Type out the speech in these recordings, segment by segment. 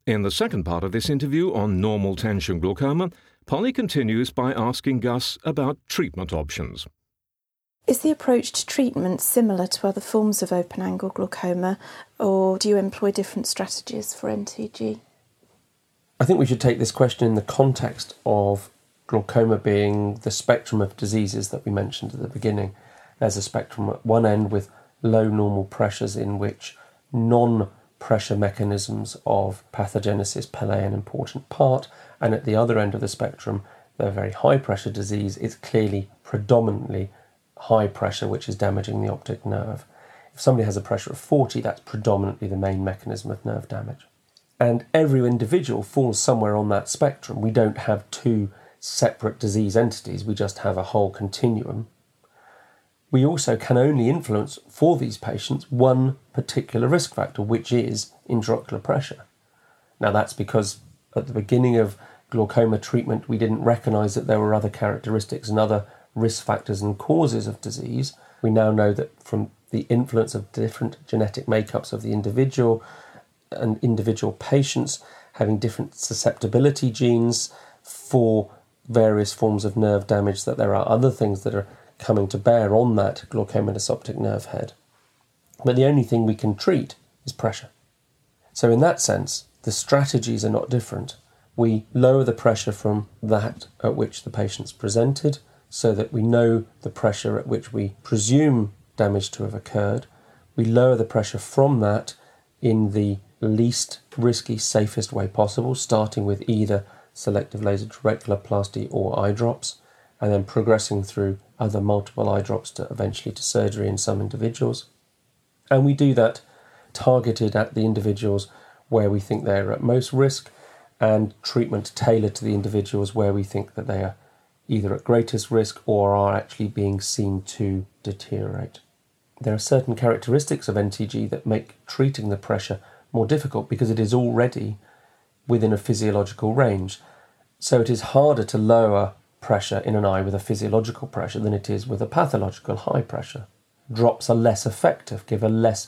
In the second part of this interview on normal tension glaucoma, Polly continues by asking Gus about treatment options. Is the approach to treatment similar to other forms of open-angle glaucoma, or do you employ different strategies for NTG? I think we should take this question in the context of glaucoma being the spectrum of diseases that we mentioned at the beginning. There's a spectrum at one end with low normal pressures in which non-pressure mechanisms of pathogenesis play an important part, and at the other end of the spectrum, the very high pressure disease is clearly predominantly high pressure, which is damaging the optic nerve. If somebody has a pressure of 40, that's predominantly the main mechanism of nerve damage. And every individual falls somewhere on that spectrum. We don't have two separate disease entities, we just have a whole continuum. We also can only influence for these patients one particular risk factor, which is intraocular pressure. Now that's because at the beginning of glaucoma treatment we didn't recognise that there were other characteristics and other risk factors and causes of disease. We now know that from the influence of different genetic makeups of the individual and individual patients having different susceptibility genes for various forms of nerve damage, that there are other things that are coming to bear on that glaucomatous optic nerve head. But the only thing we can treat is pressure. So in that sense, the strategies are not different. We lower the pressure from that at which the patient's presented, so that we know the pressure at which we presume damage to have occurred. We lower the pressure from that in the least risky, safest way possible, starting with either selective laser trabeculoplasty or eye drops, and then progressing through other multiple eye drops to eventually to surgery in some individuals. And we do that targeted at the individuals where we think they're at most risk, and treatment tailored to the individuals where we think that they are either at greatest risk or are actually being seen to deteriorate. There are certain characteristics of NTG that make treating the pressure more difficult because it is already within a physiological range. So it is harder to lower pressure in an eye with a physiological pressure than it is with a pathological high pressure. Drops are less effective, give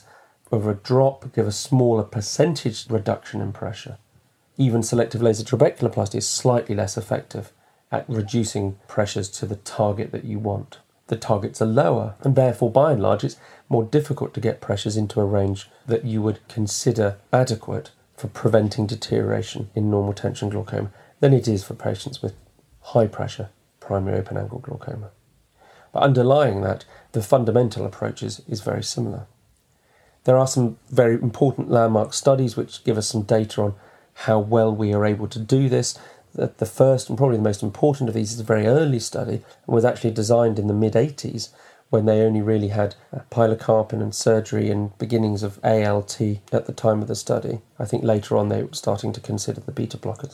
a smaller percentage reduction in pressure. Even selective laser trabeculoplasty is slightly less effective at reducing pressures to the target that you want. The targets are lower, and therefore, by and large, it's more difficult to get pressures into a range that you would consider adequate for preventing deterioration in normal tension glaucoma than it is for patients with high pressure primary open-angle glaucoma. But underlying that, the fundamental approach is very similar. There are some very important landmark studies which give us some data on how well we are able to do this. The first and probably the most important of these is a very early study and was actually designed in the mid-80s when they only really had pilocarpine and surgery and beginnings of ALT at the time of the study. I think later on they were starting to consider the beta blockers.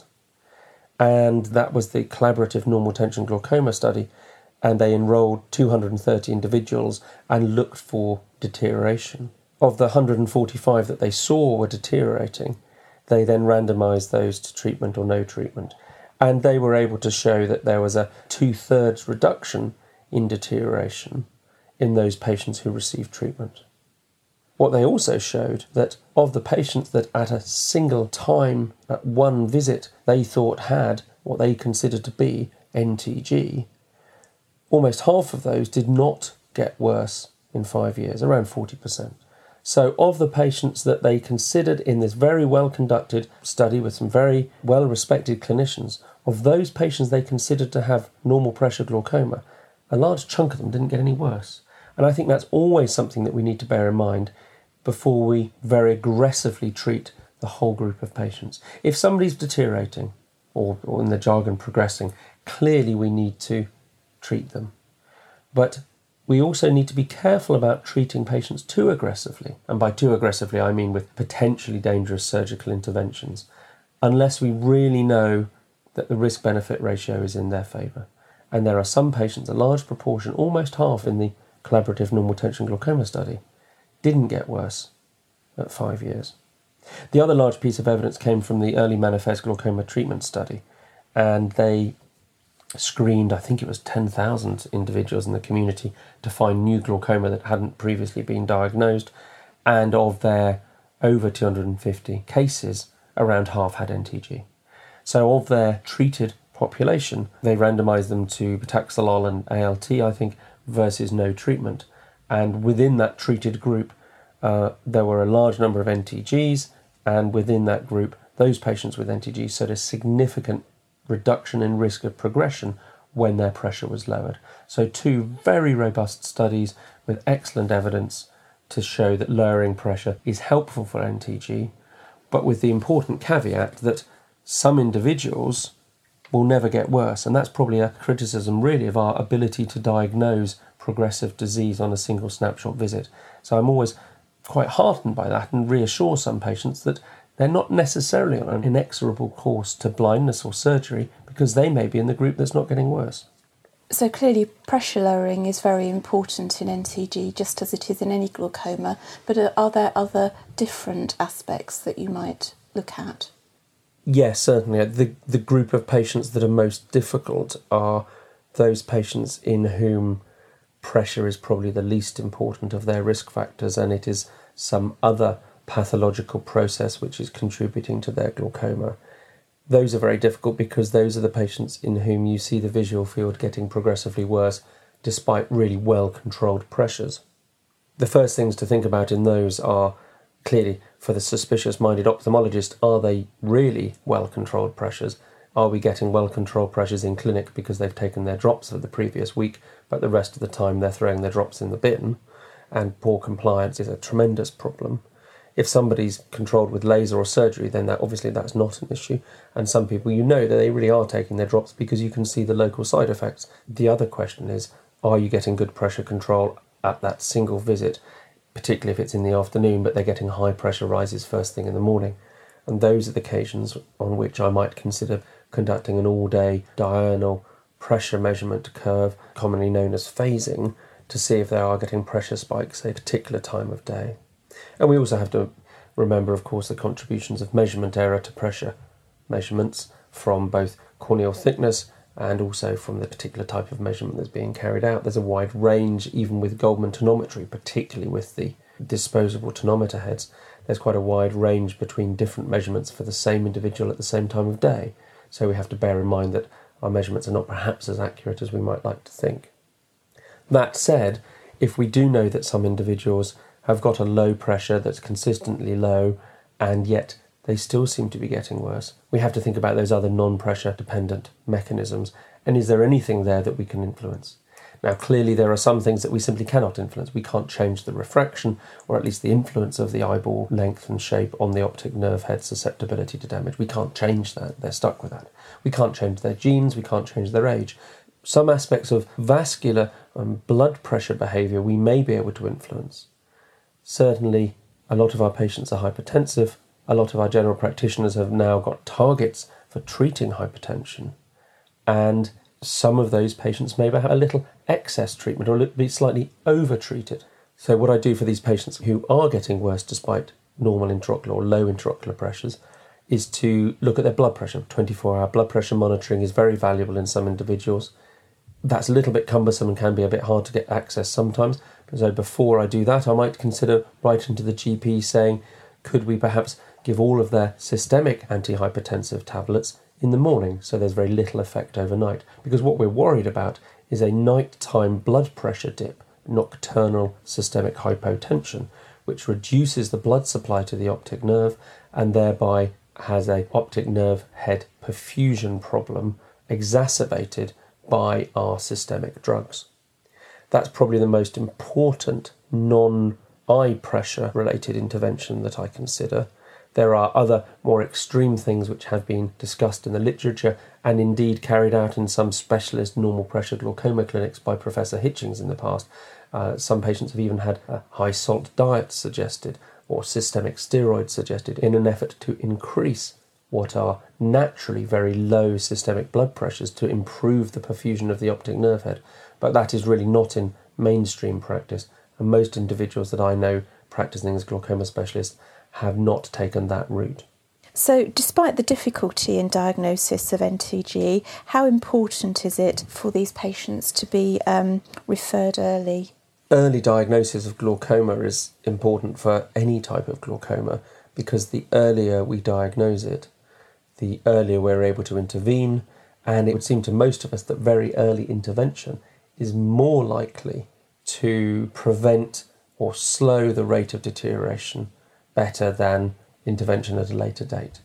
And that was the collaborative normal tension glaucoma study, and they enrolled 230 individuals and looked for deterioration. Of the 145 that they saw were deteriorating, they then randomised those to treatment or no treatment. And they were able to show that there was a 2/3 reduction in deterioration in those patients who received treatment. What they also showed that of the patients that at a single time, at one visit, they thought had what they considered to be NTG, almost half of those did not get worse in 5 years, around 40%. So of the patients that they considered in this very well-conducted study with some very well-respected clinicians, of those patients they considered to have normal pressure glaucoma, a large chunk of them didn't get any worse. And I think that's always something that we need to bear in mind before we very aggressively treat the whole group of patients. If somebody's deteriorating, or in the jargon progressing, clearly we need to treat them. But we also need to be careful about treating patients too aggressively. And by too aggressively, I mean with potentially dangerous surgical interventions, unless we really know that the risk-benefit ratio is in their favour. And there are some patients, a large proportion, almost half in the collaborative normal tension glaucoma study, didn't get worse at 5 years. The other large piece of evidence came from the early manifest glaucoma treatment study, and they screened, I think it was 10,000 individuals in the community to find new glaucoma that hadn't previously been diagnosed, and of their over 250 cases, around half had NTG. So of their treated population, they randomised them to Pitaxolol and ALT, I think, versus no treatment. And within that treated group, there were a large number of NTGs, and within that group, those patients with NTG showed a significant reduction in risk of progression when their pressure was lowered. So 2 very robust studies with excellent evidence to show that lowering pressure is helpful for NTG, but with the important caveat that some individuals will never get worse. And that's probably a criticism really of our ability to diagnose progressive disease on a single snapshot visit. So I'm always quite heartened by that and reassure some patients that they're not necessarily on an inexorable course to blindness or surgery, because they may be in the group that's not getting worse. So clearly pressure lowering is very important in NTG, just as it is in any glaucoma, but are there other different aspects that you might look at? Yes, certainly. The group of patients that are most difficult are those patients in whom pressure is probably the least important of their risk factors, and it is some other pathological process which is contributing to their glaucoma. Those are very difficult because those are the patients in whom you see the visual field getting progressively worse despite really well-controlled pressures. The first things to think about in those are, clearly, for the suspicious-minded ophthalmologist, are they really well-controlled pressures? Are we getting well-controlled pressures in clinic because they've taken their drops for the previous week, but the rest of the time they're throwing their drops in the bin? And poor compliance is a tremendous problem. If somebody's controlled with laser or surgery, then that's not an issue. And some people, that they really are taking their drops because you can see the local side effects. The other question is, are you getting good pressure control at that single visit, particularly if it's in the afternoon, but they're getting high pressure rises first thing in the morning? And those are the occasions on which I might consider conducting an all-day diurnal pressure measurement curve, commonly known as phasing, to see if they are getting pressure spikes at a particular time of day. And we also have to remember, of course, the contributions of measurement error to pressure measurements from both corneal thickness and also from the particular type of measurement that's being carried out. There's a wide range, even with Goldmann tonometry, particularly with the disposable tonometer heads. There's quite a wide range between different measurements for the same individual at the same time of day. So we have to bear in mind that our measurements are not perhaps as accurate as we might like to think. That said, if we do know that some individuals have got a low pressure that's consistently low, and yet they still seem to be getting worse, we have to think about those other non-pressure dependent mechanisms, and is there anything there that we can influence? Now, clearly there are some things that we simply cannot influence. We can't change the refraction, or at least the influence of the eyeball length and shape on the optic nerve head susceptibility to damage. We can't change that. They're stuck with that. We can't change their genes. We can't change their age. Some aspects of vascular and blood pressure behaviour we may be able to influence. Certainly, a lot of our patients are hypertensive. A lot of our general practitioners have now got targets for treating hypertension. And some of those patients may have a little excess treatment or be slightly over-treated. So what I do for these patients who are getting worse despite normal intraocular or low intraocular pressures is to look at their blood pressure. 24-hour blood pressure monitoring is very valuable in some individuals. That's a little bit cumbersome and can be a bit hard to get access sometimes. So before I do that, I might consider writing to the GP saying, could we perhaps give all of their systemic antihypertensive tablets in the morning so there's very little effect overnight? Because what we're worried about is a nighttime blood pressure dip, nocturnal systemic hypotension, which reduces the blood supply to the optic nerve and thereby has a optic nerve head perfusion problem exacerbated by our systemic drugs. That's probably the most important non-eye pressure related intervention that I consider. There are other more extreme things which have been discussed in the literature and indeed carried out in some specialist normal pressure glaucoma clinics by Professor Hitchings in the past. Some patients have even had a high salt diet suggested or systemic steroids suggested in an effort to increase what are naturally very low systemic blood pressures to improve the perfusion of the optic nerve head. But that is really not in mainstream practice, and most individuals that I know practicing as glaucoma specialists have not taken that route. So despite the difficulty in diagnosis of NTG, how important is it for these patients to be referred early? Early diagnosis of glaucoma is important for any type of glaucoma because the earlier we diagnose it, the earlier we're able to intervene, and it would seem to most of us that very early intervention is more likely to prevent or slow the rate of deterioration better than intervention at a later date.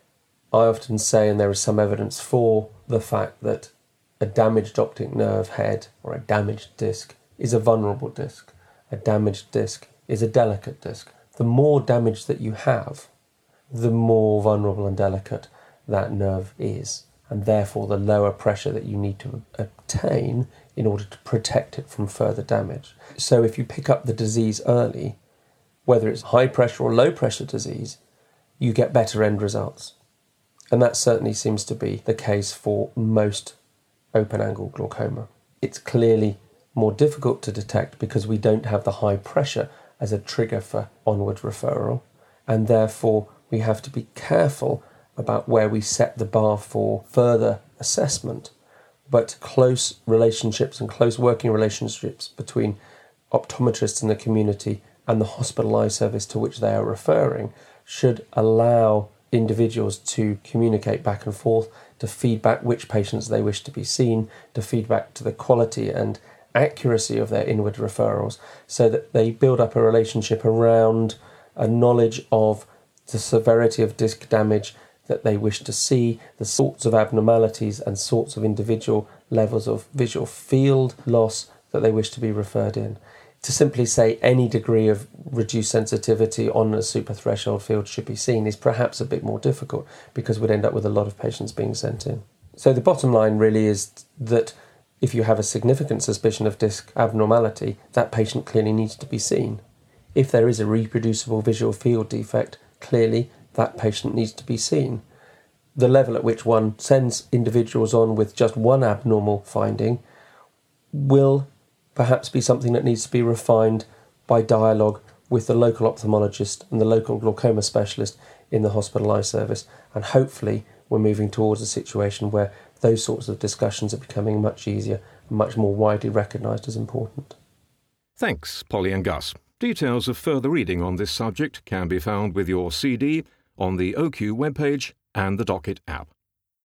I often say, and there is some evidence for the fact that a damaged optic nerve head or a damaged disc is a vulnerable disc. A damaged disc is a delicate disc. The more damage that you have, the more vulnerable and delicate that nerve is, and therefore the lower pressure that you need to obtain in order to protect it from further damage. So if you pick up the disease early, whether it's high pressure or low pressure disease, you get better end results. And that certainly seems to be the case for most open angle glaucoma. It's clearly more difficult to detect because we don't have the high pressure as a trigger for onward referral, and therefore we have to be careful about where we set the bar for further assessment. But close relationships and close working relationships between optometrists in the community and the hospital eye service to which they are referring should allow individuals to communicate back and forth, to feedback which patients they wish to be seen, to feedback to the quality and accuracy of their inward referrals, so that they build up a relationship around a knowledge of the severity of disc damage that they wish to see, the sorts of abnormalities and sorts of individual levels of visual field loss that they wish to be referred in. To simply say any degree of reduced sensitivity on a suprathreshold field should be seen is perhaps a bit more difficult, because we'd end up with a lot of patients being sent in. So the bottom line really is that if you have a significant suspicion of disc abnormality, that patient clearly needs to be seen. If there is a reproducible visual field defect, clearly that patient needs to be seen. The level at which one sends individuals on with just one abnormal finding will perhaps be something that needs to be refined by dialogue with the local ophthalmologist and the local glaucoma specialist in the hospital eye service, and hopefully we're moving towards a situation where those sorts of discussions are becoming much easier and much more widely recognised as important. Thanks, Polly and Gus. Details of further reading on this subject can be found with your CD on the OQ webpage and the Docket app.